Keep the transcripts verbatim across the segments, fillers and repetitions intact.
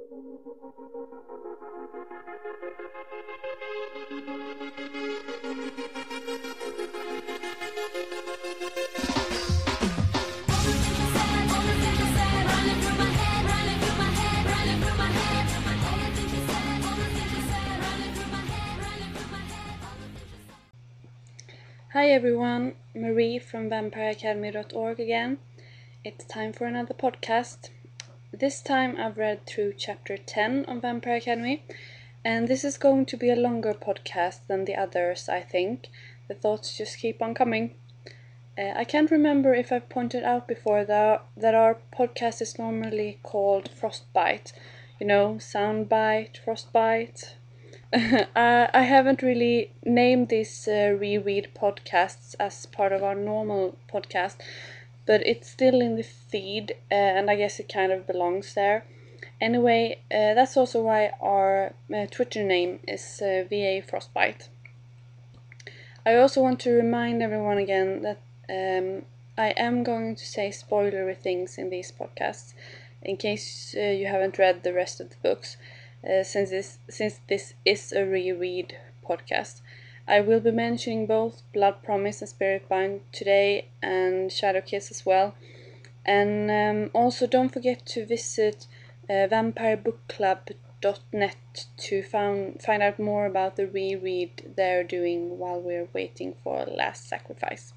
Hi everyone, Marie from vampire academy dot org again. It's time for another podcast. This time I've read through chapter ten of Vampire Academy, and this is going to be a longer podcast than the others, I think. The thoughts just keep on coming. Uh, I can't remember if I've pointed out before that, that our podcast is normally called Frostbite. You know, soundbite, frostbite. uh, I haven't really named these uh, reread podcasts as part of our normal podcast, but it's still in the feed, uh, and I guess it kind of belongs there. Anyway, uh, that's also why our uh, Twitter name is uh, V A Frostbite. I also want to remind everyone again that um, I am going to say spoilery things in these podcasts, in case uh, you haven't read the rest of the books. Uh, since this since this is a reread podcast, I will be mentioning both Blood Promise and Spiritbind today, and Shadow Kiss as well. And um, also don't forget to visit uh, vampire book club dot net to found, find out more about the reread they're doing while we're waiting for Last Sacrifice.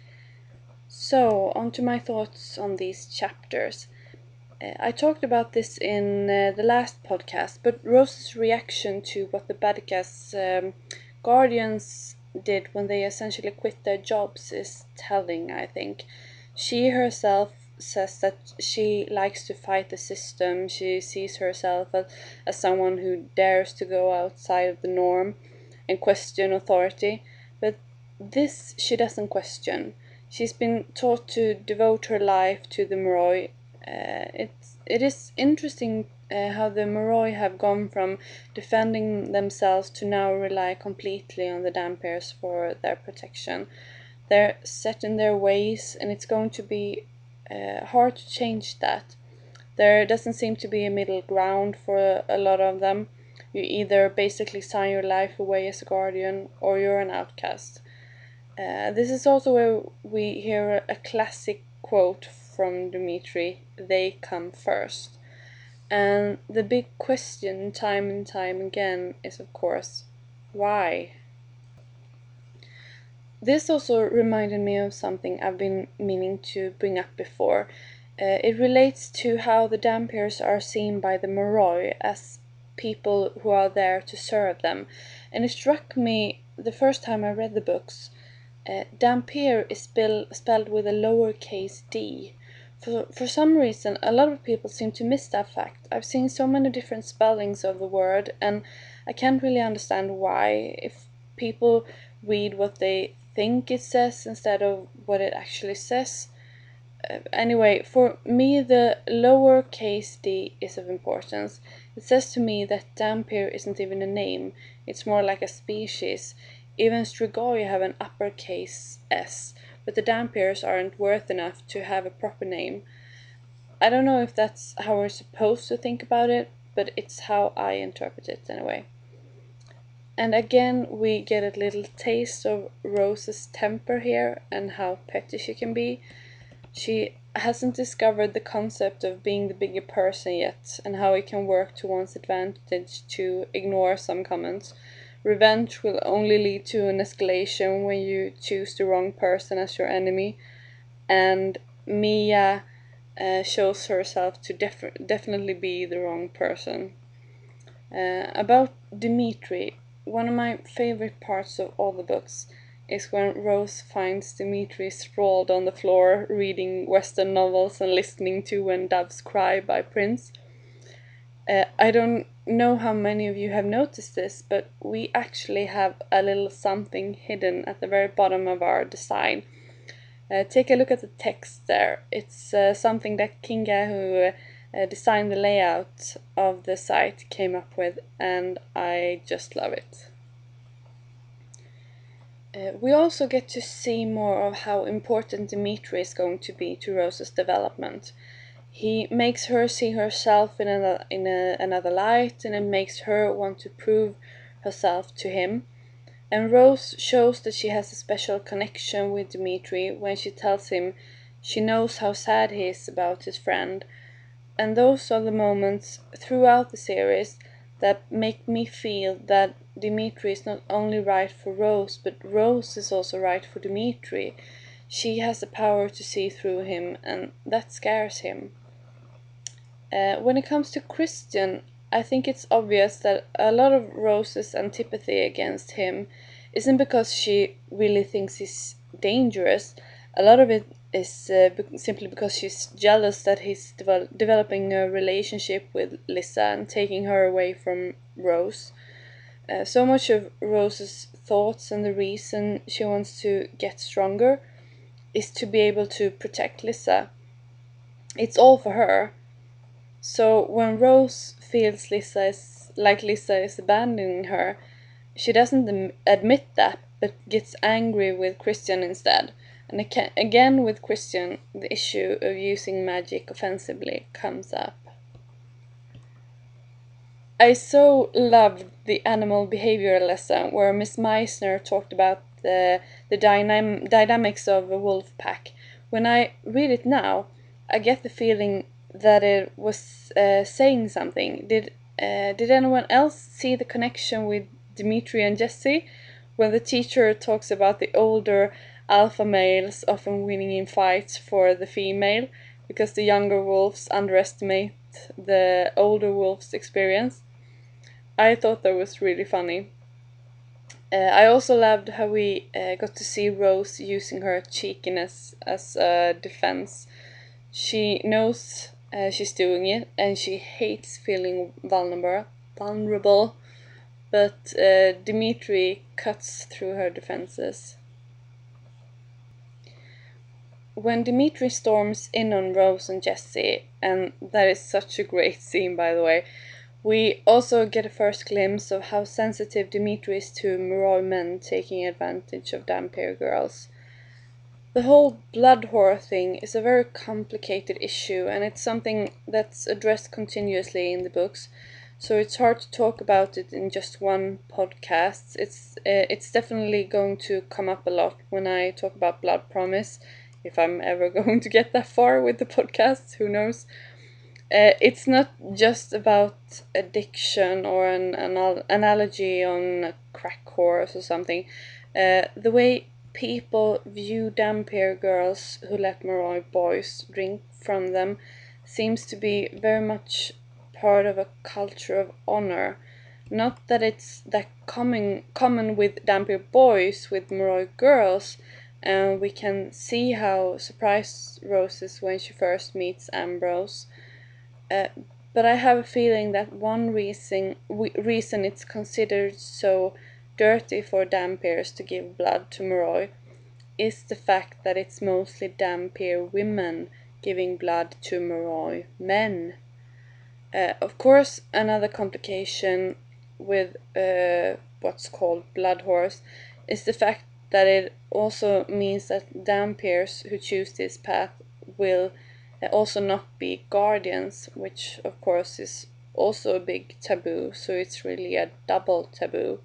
So, on to my thoughts on these chapters. I talked about this in uh, the last podcast, but Rose's reaction to what the Badikas um, guardians did when they essentially quit their jobs is telling, I think. She herself says that she likes to fight the system. She sees herself as, as someone who dares to go outside of the norm and question authority, but this she doesn't question. She's been taught to devote her life to the Moroi. Uh, it's it is interesting uh, how the Moroi have gone from defending themselves to now rely completely on the Dhampirs for their protection. They're set in their ways, and it's going to be uh, hard to change that. There doesn't seem to be a middle ground for a lot of them. You either basically sign your life away as a guardian, or you're an outcast. Uh, this is also where we hear a classic quote from Dimitri, "They come first." And the big question time and time again is, of course, why? This also reminded me of something I've been meaning to bring up before. Uh, it relates to how the Dhampirs are seen by the Moroi as people who are there to serve them. And it struck me the first time I read the books. Uh, Dhampir is spell, spelled with a lowercase d. For, for some reason, a lot of people seem to miss that fact. I've seen so many different spellings of the word, and I can't really understand why. If people read what they think it says instead of what it actually says. Uh, anyway, for me, the lowercase d is of importance. It says to me that Dhampir isn't even a name, it's more like a species. Even Strigoi have an uppercase S, but the Dhampirs aren't worth enough to have a proper name. I don't know if that's how we're supposed to think about it, but it's how I interpret it anyway. And again, we get a little taste of Rose's temper here and how petty she can be. She hasn't discovered the concept of being the bigger person yet, and how it can work to one's advantage to ignore some comments. Revenge will only lead to an escalation when you choose the wrong person as your enemy, and Mia uh, shows herself to def- definitely be the wrong person. Uh, about Dimitri, one of my favorite parts of all the books is when Rose finds Dimitri sprawled on the floor reading Western novels and listening to When Doves Cry by Prince. Uh, I don't know how many of you have noticed this, but we actually have a little something hidden at the very bottom of our design. Uh, take a look at the text there. It's uh, something that Kinga, who uh, designed the layout of the site, came up with, and I just love it. Uh, we also get to see more of how important Dimitri is going to be to Rose's development. He makes her see herself in another, in a, another light, and it makes her want to prove herself to him. And Rose shows that she has a special connection with Dimitri when she tells him she knows how sad he is about his friend. And those are the moments throughout the series that make me feel that Dimitri is not only right for Rose, but Rose is also right for Dimitri. She has the power to see through him, and that scares him. Uh, when it comes to Christian, I think it's obvious that a lot of Rose's antipathy against him isn't because she really thinks he's dangerous. A lot of it is uh, be- simply because she's jealous that he's devel- developing a relationship with Lisa and taking her away from Rose. Uh, so much of Rose's thoughts and the reason she wants to get stronger is to be able to protect Lisa. It's all for her. So when Rose feels Lisa is like Lisa is abandoning her, she doesn't am- admit that, but gets angry with Christian instead. And aga- again with Christian, the issue of using magic offensively comes up. I so loved the animal behavior lesson where Miss Meissner talked about the the dynam- dynamics of a wolf pack. When I read it now, I get the feeling that it was uh, saying something. Did uh, did anyone else see the connection with Dimitri and Jesse when the teacher talks about the older alpha males often winning in fights for the female because the younger wolves underestimate the older wolves' experience? I thought that was really funny. Uh, I also loved how we uh, got to see Rose using her cheekiness as a defense. She knows uh, she's doing it, and she hates feeling vulnerable. Vulnerable, but uh, Dimitri cuts through her defenses. When Dimitri storms in on Rose and Jesse, and that is such a great scene, by the way, we also get a first glimpse of how sensitive Dimitri is to Moroi men taking advantage of Dhampir girls. The whole blood whore thing is a very complicated issue, and it's something that's addressed continuously in the books. So it's hard to talk about it in just one podcast. It's uh, it's definitely going to come up a lot when I talk about Blood Promise, if I'm ever going to get that far with the podcast. Who knows? Uh, it's not just about addiction or an, an analogy on a crack course or something. Uh, the way people view Dhampir girls who let Moroi boys drink from them seems to be very much part of a culture of honor. Not that it's that common common with Dhampir boys with Moroi girls, and we can see how surprised Rose is when she first meets Ambrose. Uh, but I have a feeling that one reason we, reason it's considered so dirty for Dhampirs to give blood to Moroi is the fact that it's mostly Dhampir women giving blood to Moroi men. Uh, of course, another complication with uh, what's called blood horse is the fact that it also means that Dhampirs who choose this path will uh, also not be guardians, which of course is also a big taboo, so it's really a double taboo.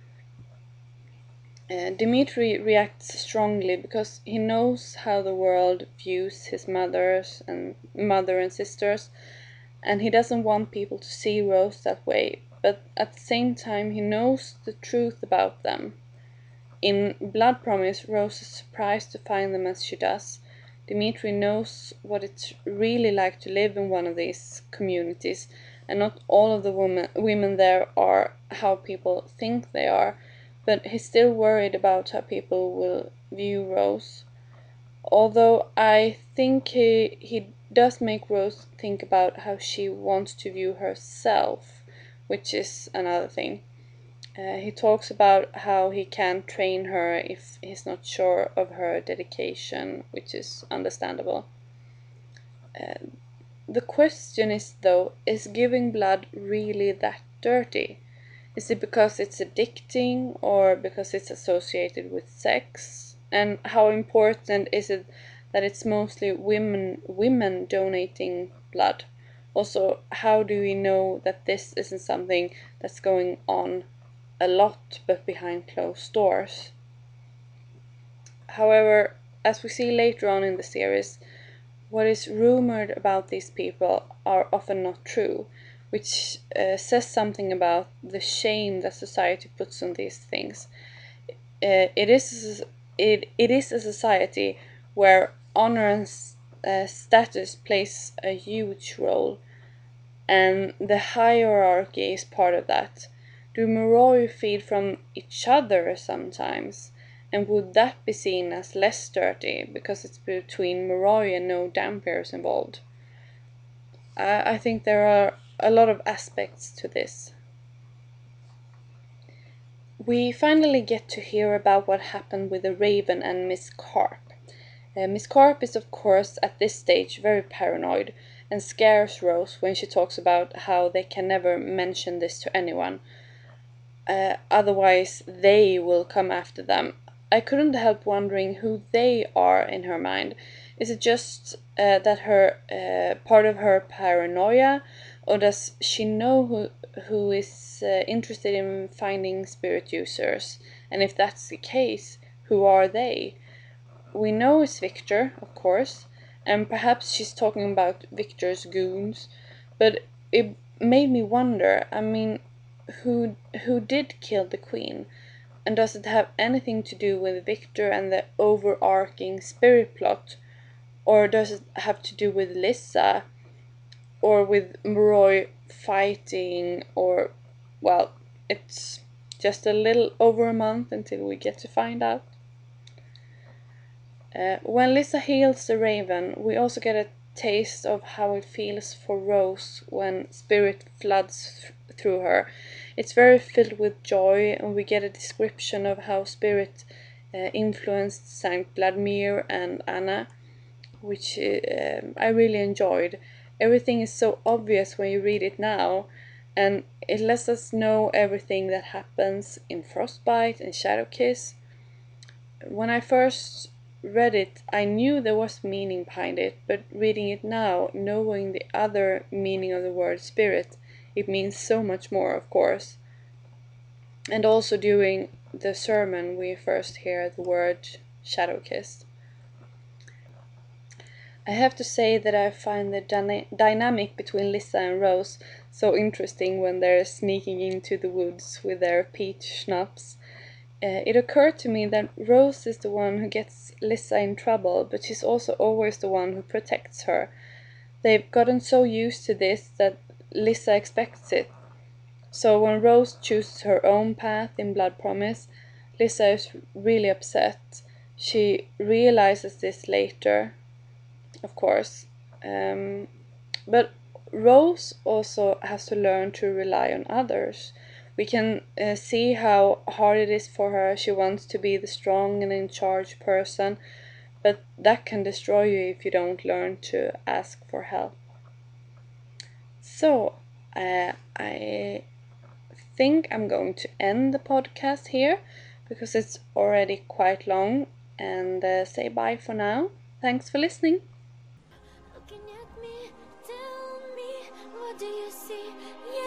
Uh, Dimitri reacts strongly because he knows how the world views his mothers and mother and sisters, and he doesn't want people to see Rose that way, but at the same time he knows the truth about them. In Blood Promise, Rose is surprised to find them as she does. Dimitri knows what it's really like to live in one of these communities, and not all of the women, women there are how people think they are, but he's still worried about how people will view Rose. Although I think he, he does make Rose think about how she wants to view herself, which is another thing. Uh, he talks about how he can't train her if he's not sure of her dedication, which is understandable. Uh, the question is, though, is giving blood really that dirty? Is it because it's addicting or because it's associated with sex? And how important is it that it's mostly women women donating blood. Also, how do we know that this isn't something that's going on a lot but behind closed doors? However, as we see later on in the series, what is rumored about these people are often not true, which uh, says something about the shame that society puts on these things. Uh, it is it, it is a society where honor and uh, status plays a huge role, and the hierarchy is part of that. Do Moroi feed from each other sometimes? And would that be seen as less dirty because it's between Moroi and no Dhampirs involved? I, I think there are a lot of aspects to this. We finally get to hear about what happened with the Raven and Miss Carp. Uh, Miss Carp is of course at this stage very paranoid and scares Rose when she talks about how they can never mention this to anyone. Uh, otherwise they will come after them. I couldn't help wondering who they are in her mind. Is it just uh, that her uh, part of her paranoia, or does she know who who is uh, interested in finding spirit users? And if that's the case, who are they? We know it's Victor, of course, and perhaps she's talking about Victor's goons, but it made me wonder, I mean, who who did kill the queen? And does it have anything to do with Victor and the overarching spirit plot? Or does it have to do with Lissa? Or with Moroi fighting? Or, well, it's just a little over a month until we get to find out. Uh, when Lissa heals the Raven, we also get a taste of how it feels for Rose when spirit floods th- through her. It's very filled with joy, and we get a description of how spirit uh, influenced Saint Vladimir and Anna, which uh, I really enjoyed. Everything is so obvious when you read it now, and it lets us know everything that happens in Frostbite and Shadowkiss. When I first read it, I knew there was meaning behind it, but reading it now, knowing the other meaning of the word spirit, it means so much more, of course. And also during the sermon, we first hear the word Shadowkiss. I have to say that I find the dyna- dynamic between Lissa and Rose so interesting when they're sneaking into the woods with their peach schnapps. Uh, it occurred to me that Rose is the one who gets Lissa in trouble, but she's also always the one who protects her. They've gotten so used to this that Lissa expects it. So when Rose chooses her own path in Blood Promise, Lissa is really upset. She realizes this later, of course. Um, but Rose also has to learn to rely on others. We can uh, see how hard it is for her. She wants to be the strong and in charge person, but that can destroy you if you don't learn to ask for help. So, uh, I think I'm going to end the podcast here because it's already quite long, and uh, say bye for now. Thanks for listening. Looking at me, tell me, what do you see? Yeah.